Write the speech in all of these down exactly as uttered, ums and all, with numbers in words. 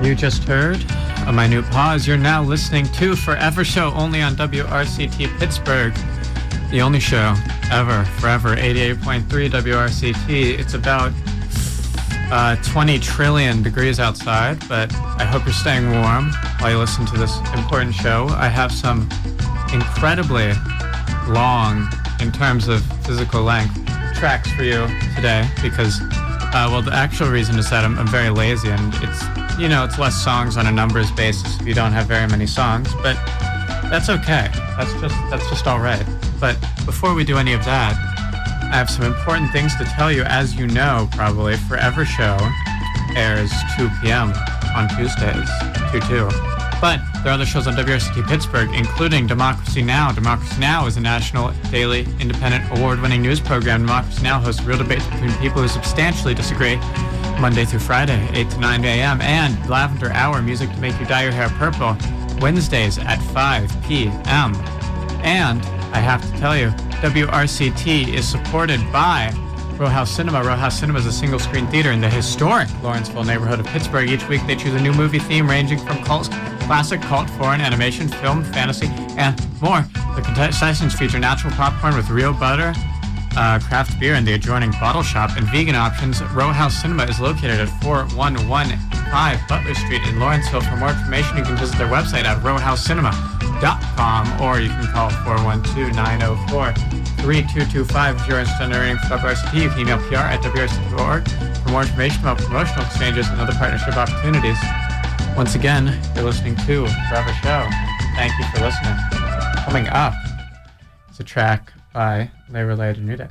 You just heard a minute pause. You're now listening to Forever Show, only on W R C T Pittsburgh, the only show ever, forever, eighty-eight point three W R C T. It's about uh, twenty trillion degrees outside, but I hope you're staying warm while you listen to this important show. I have some incredibly long, in terms of physical length, tracks for you today because, uh, well, the actual reason is that I'm, I'm very lazy, and it's You know, it's less songs on a numbers basis if you don't have very many songs, but that's okay. That's just that's just all right. But before we do any of that, I have some important things to tell you. As you know, probably, Forever Show airs two p.m. on Tuesdays, two two. But there are other shows on W R C T Pittsburgh, including Democracy Now! Democracy Now! Is a national, daily, independent, award-winning news program. Democracy Now! Hosts real debates between people who substantially disagree, Monday through Friday, eight to nine a.m. And Lavender Hour, music to make you dye your hair purple, Wednesdays at five p.m. And I have to tell you, W R C T is supported by Row House Cinema. Row House Cinema is a single-screen theater in the historic Lawrenceville neighborhood of Pittsburgh. Each week they choose a new movie theme ranging from cult, classic, cult, foreign, animation, film, fantasy, and more. The concessions feature natural popcorn with real butter, Uh, craft beer in the adjoining bottle shop, and vegan options. Row House Cinema is located at four one one five Butler Street in Lawrenceville. For more information, you can visit their website at row house cinema dot com, or you can call four one two, nine oh four, three two two five. If you're interested in earning for W R C T, you can email P R at W R C T dot org for more information about promotional exchanges and other partnership opportunities. Once again, you're listening to Forever Show. Thank you for listening. Coming up is a track by Le Relais de Nude.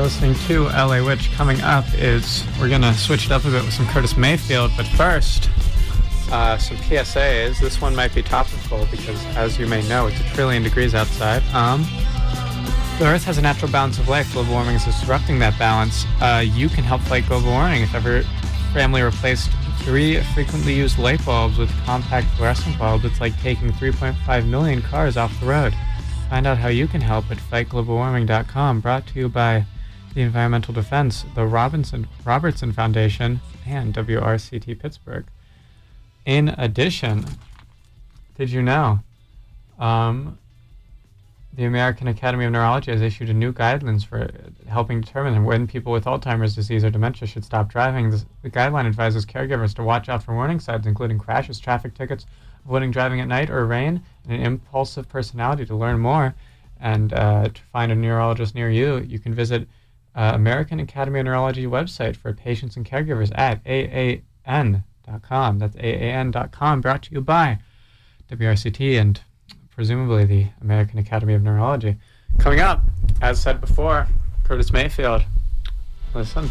listening to L A Witch. Coming up is, we're going to switch it up a bit with some Curtis Mayfield, but first, uh, some P S As. This one might be topical because, as you may know, it's a trillion degrees outside. Um, the Earth has a natural balance of life. Global warming is disrupting that balance. Uh, you can help fight global warming if ever family replaced three frequently used light bulbs with compact fluorescent bulbs. It's like taking three point five million cars off the road. Find out how you can help at fight global warming dot com. Brought to you by the Environmental Defense, the Robinson Robertson Foundation, and W R C T Pittsburgh. In addition, did you know um, the American Academy of Neurology has issued a new guidelines for helping determine when people with Alzheimer's disease or dementia should stop driving. This, the guideline advises caregivers to watch out for warning signs, including crashes, traffic tickets, avoiding driving at night or rain, and an impulsive personality. To learn more and uh, to find a neurologist near you, you can visit uh, American Academy of Neurology website for patients and caregivers at A A N dot com. That's A A N dot com, brought to you by W R C T and presumably the American Academy of Neurology. Coming up, as said before, Curtis Mayfield. Listen.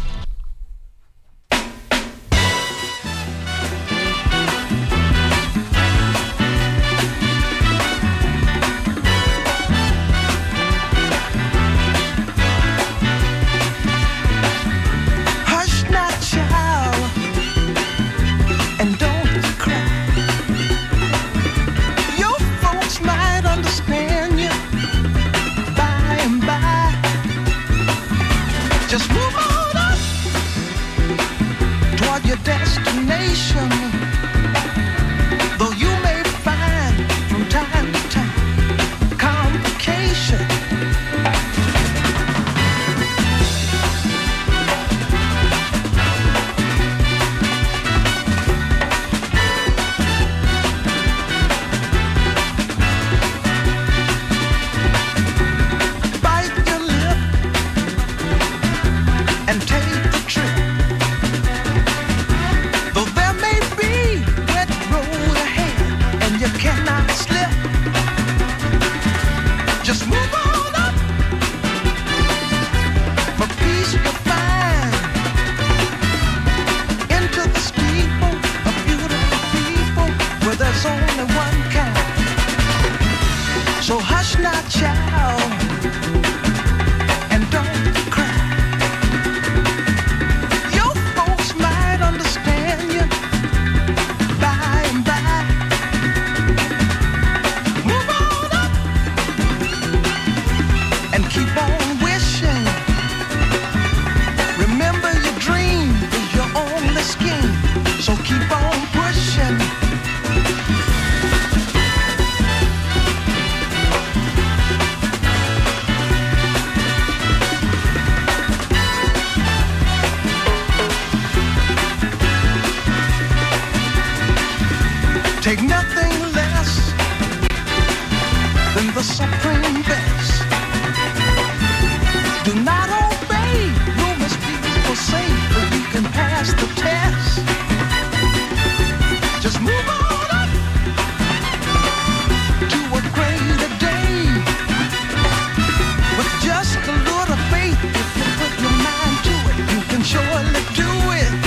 Destination, though you may find from time to time complication. Bite your lip and take the trip. Cannot slip. Just move on up. For peace you'll find into the steeple of beautiful people where there's only one kind. So hush not, child, and don't cry. Your folks might understand you by and by. Keep on wishing. Remember your dream is your only scheme. So keep on pushing. Take nothing less than the supreme best. Do not obey rumors people say, but you can pass the test. Just move on up to a greater day. With just a little faith, if you put your mind to it, you can surely do it.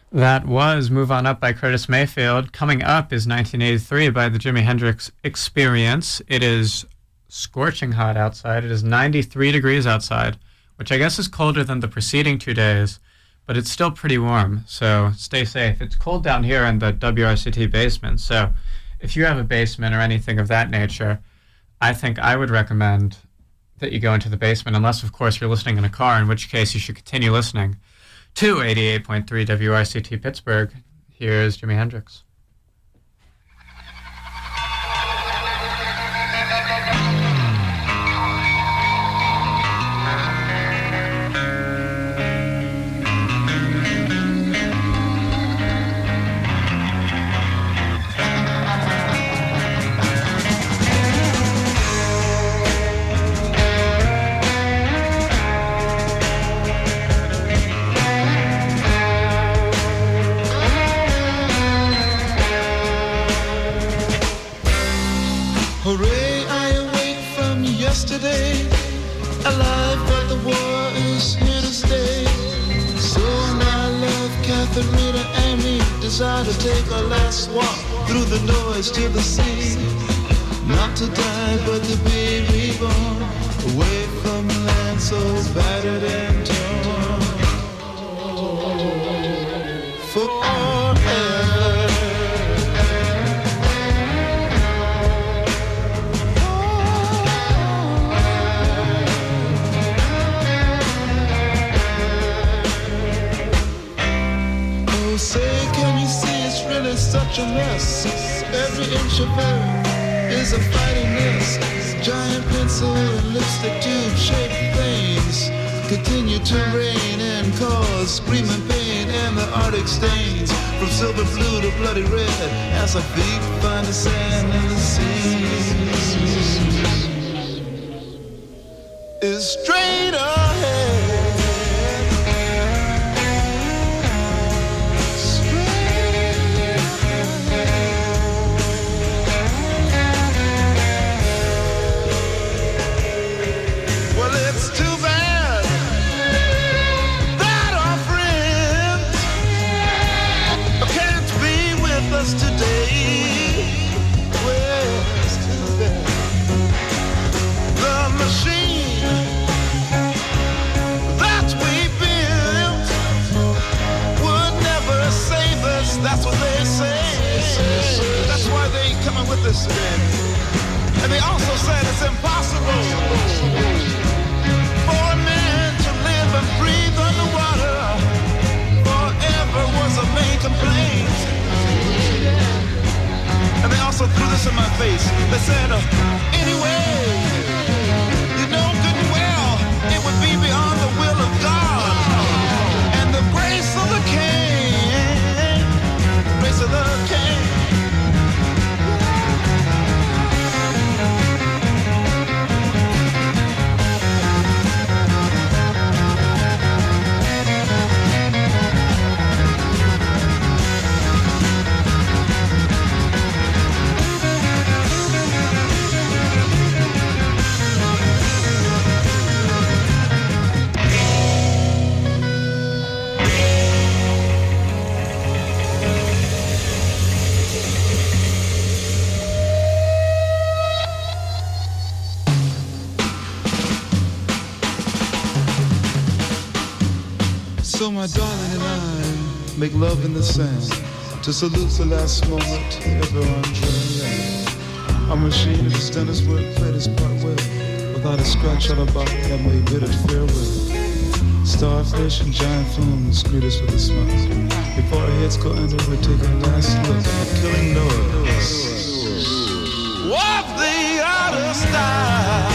That was Move On Up by Curtis Mayfield. Coming up is nineteen eighty-three by the Jimi Hendrix Experience. It is scorching hot outside. It is ninety-three degrees outside, which I guess is colder than the preceding two days, but it's still pretty warm, so stay safe. It's cold down here in the W R C T basement, so if you have a basement or anything of that nature, I think I would recommend that you go into the basement, unless, of course, you're listening in a car, in which case you should continue listening to eighty-eight point three W R C T Pittsburgh. Here's Jimi Hendrix. Hooray, I awake from yesterday, alive, but the war is here to stay. So my love, Catherine and me desire to take our last walk through the noise to the sea. Not to die, but to be reborn, away from land so battered and torn. Forever. Say, can you see it's really such a mess? Every inch of earth is a fighting mess. Giant pencil and lipstick tube shaped things continue to rain and cause screaming pain, and the Arctic stains from silver blue to bloody red as our feet find the sand in the sea. Is straight ahead. That's what they say. That's why they ain't coming with us today. And they also said it's impossible for a man to live and breathe underwater. Forever was a main complaint. And they also threw this in my face. They said, uh, anyway, you know good and well it would be beyond the will of God and the grace of the King. Grace of the King. So my darling and I make love in the sand to salute the last moment ever on dry land. Our machine has done its work, played its part well, without a scratch on our back, and we bid it farewell. Starfish and giant flumes greet us with a smile. Before our heads go under, we take a last look at the killing noise of the outer style.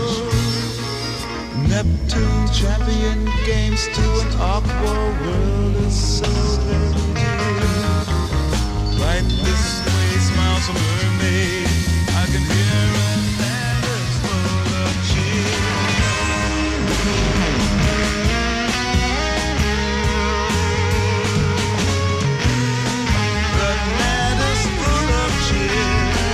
Neptune champion games to an aqua world is so very dear. Right this way smiles a mermaid. I can hear her and it's full of cheer. The land is full of cheer.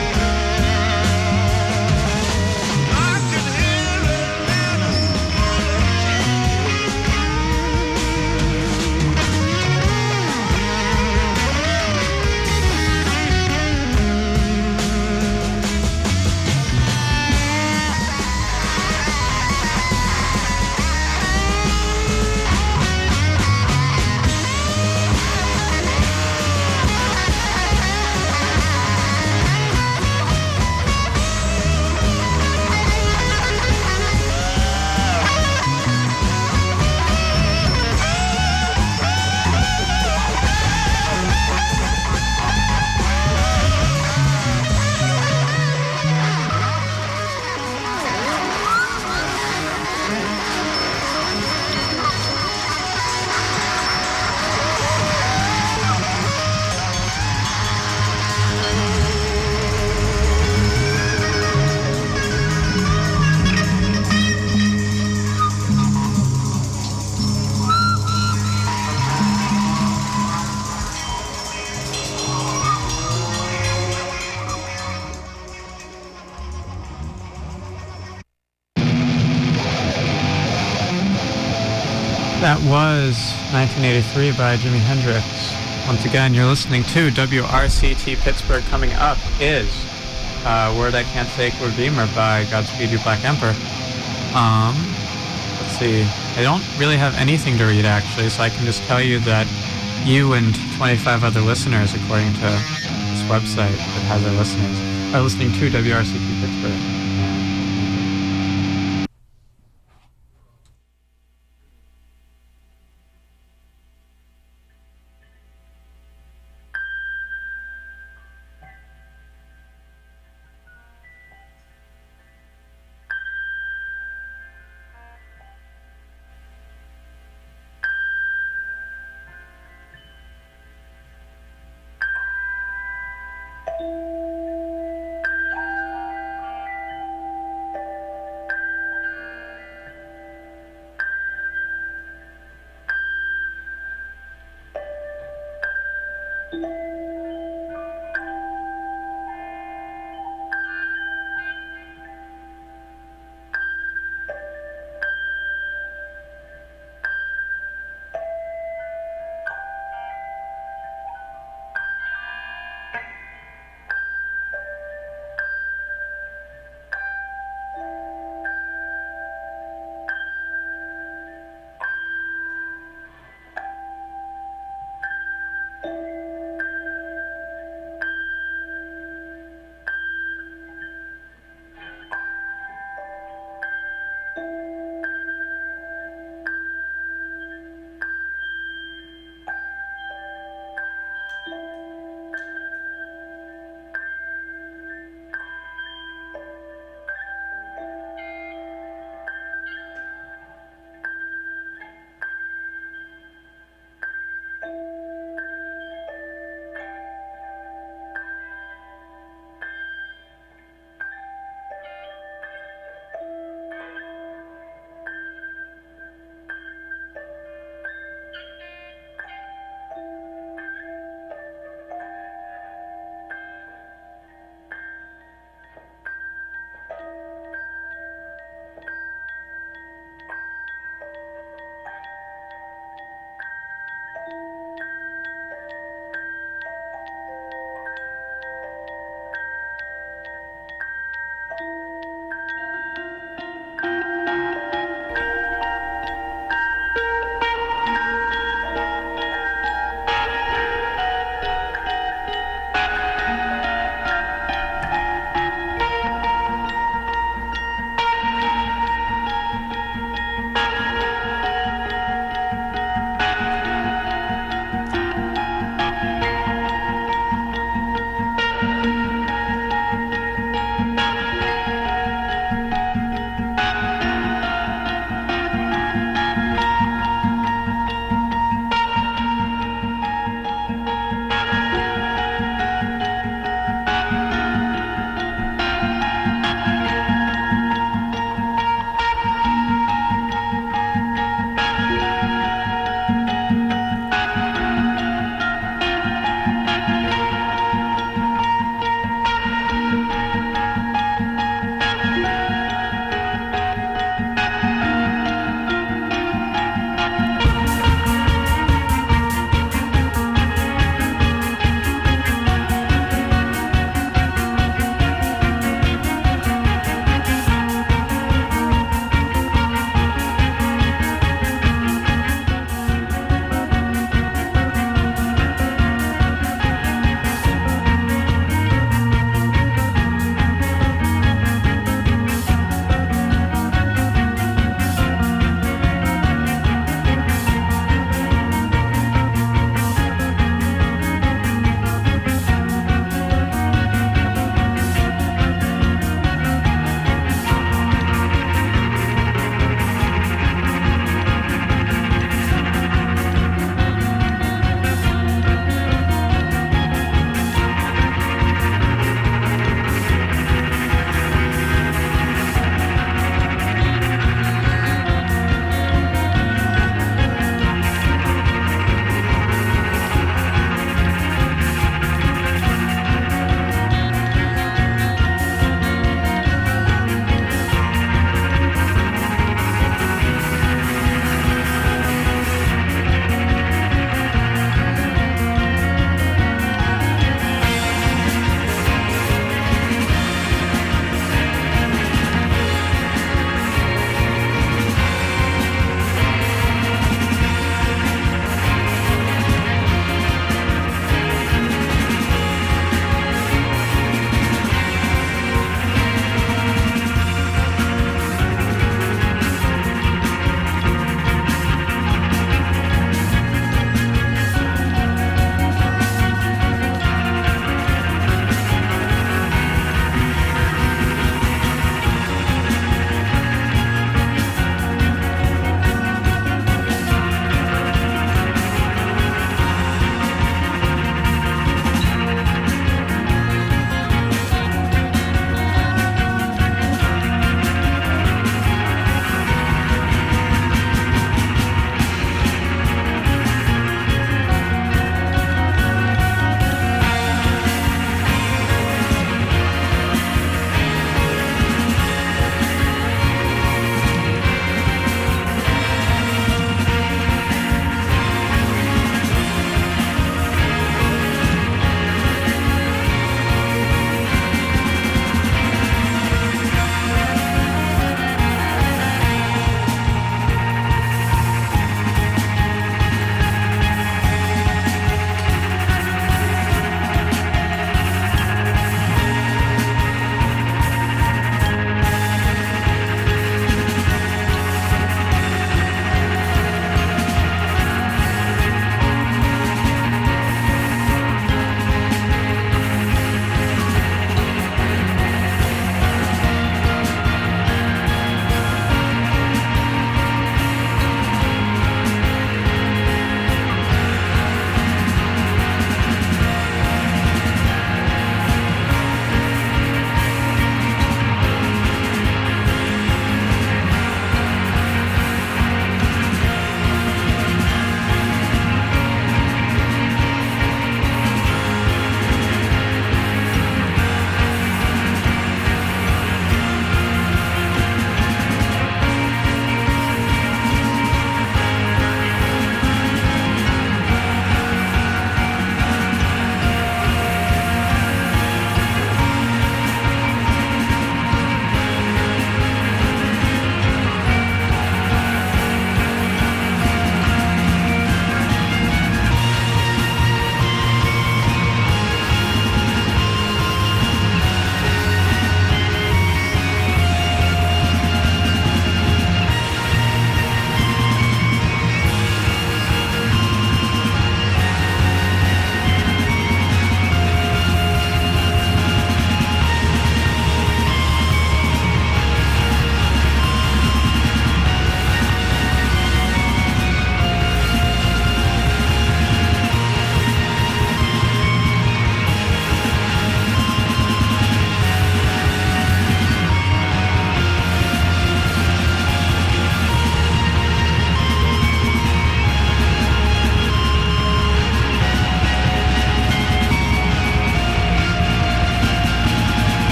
That was nineteen eighty-three by Jimi Hendrix. Once again, you're listening to W R C T Pittsburgh. Coming up is uh, Word I Can't Take Word Beamer by Godspeed You Black Emperor. Um, let's see. I don't really have anything to read, actually, so I can just tell you that you and twenty-five other listeners, according to this website that has our listeners, are listening to W R C T Pittsburgh.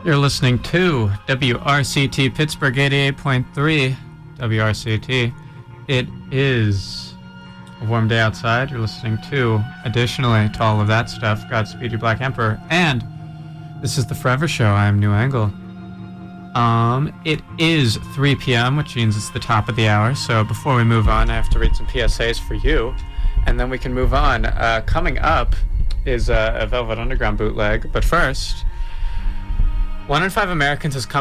You're listening to W R C T Pittsburgh eighty-eight point three W R C T. It is a warm day outside. You're listening to, additionally to all of that stuff, Godspeed You Black Emperor. And this is The Forever Show. I am New Angle. Um, it is three p.m., which means it's the top of the hour. So before we move on, I have to read some P S As for you, and then we can move on. Uh, coming up is uh, a Velvet Underground bootleg. But first, one in five Americans has come